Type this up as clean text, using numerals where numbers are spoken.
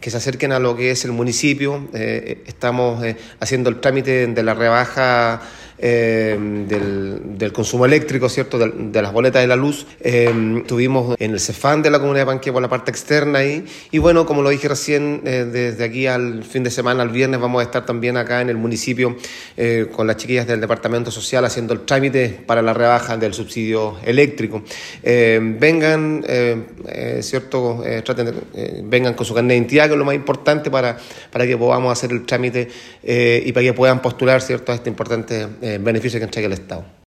que se acerquen a lo que es el municipio. Estamos haciendo el trámite de la rebaja del consumo eléctrico, ¿cierto? De las boletas de la luz. Estuvimos en el CEFAM de la Comuna de Panquehue por la parte externa ahí. Y bueno, como lo dije recién, desde aquí al fin de semana, al viernes, vamos a estar también acá en el municipio con las chiquillas del Departamento Social haciendo el trámite para la rebaja del subsidio eléctrico. Vengan, ¿cierto? Vengan con su carnet de identidad, que es lo más importante para que podamos hacer el trámite y para que puedan postular, ¿cierto?, a este importante beneficio que entrega el Estado.